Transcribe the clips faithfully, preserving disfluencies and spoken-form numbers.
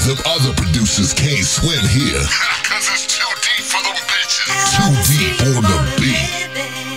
them other producers can't swim here. Cause it's too deep for them bitches. Too deep on the beat.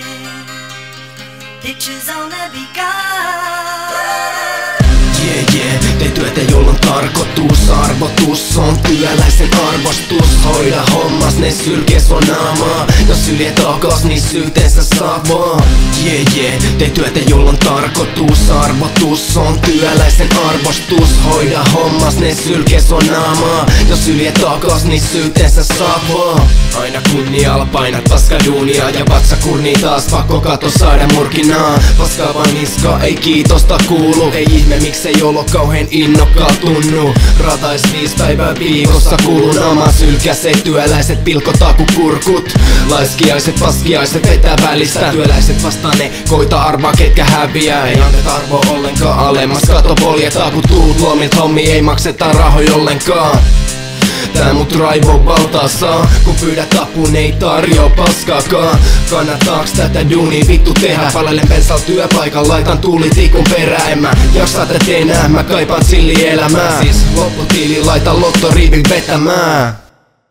Pictures on the begun. Yeah, yeah, tee työtä jolla on tarkoitus. Arvotus on työläisen arvostus. Hoida hommas, ne sylkee sua naamaa. Jos sylje takas, niin syyteensä saa vaan. Yeah, yeah, tee työtä jolla on tarkoitus. Arvotus on työläisen arvostus. Hoida hommas, ne sylkee sua naamaa. Jos sylje takas, niin syyteensä saa vaan. Aina kunnialla painat paskaduunia ja vatsakurni taas pakko kato saada murkinaa. Paskaa vaan niska, ei kiitosta kuulu. Ei ihme miksei olo kauhean innokkaal tunnu. Ratais viis päivää viikossa kulun oma sylkäsei. Työläiset pilkotaa ku kurkut. Laiskiaiset, paskiaiset vetää välistä. Työläiset vastaan ne koita arvaa ketkä häviää. Ei anneta arvoa ollenkaan alemmas. Kato poljetaa ku tuut lomilta hommi ei makseta rahoja ollenkaan. Tää mut raivo valtaa saa. Kun pyydät apuun ei tarjoa paskaakaan. Kannattaaks tätä duunia vittu tehdä? Palelen pensal työpaikan, laitan tuulitikun perään. En mä jaksa tätä enää, mä kaipaan sillielämää. Siis lopputili, laita lottoriivin vetämään.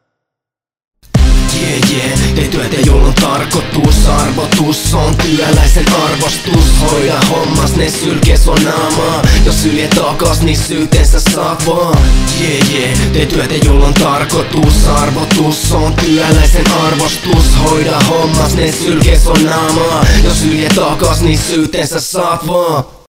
Yeah, yeah, tee työtä jolla on tarkoitus. Arvotus on työläisen arvostus. Hoida hommas, ne sylkee sua naamaa. Jos sylje takas, niin syyteensä saat vaan. Yeah, yeah, tee työtä jolla on tarkoitus. Arvotus on työläisen arvostus. Hoida hommas, ne sylkee sua naamaa. Jos sylje takas, niin syyteensä saat vaan.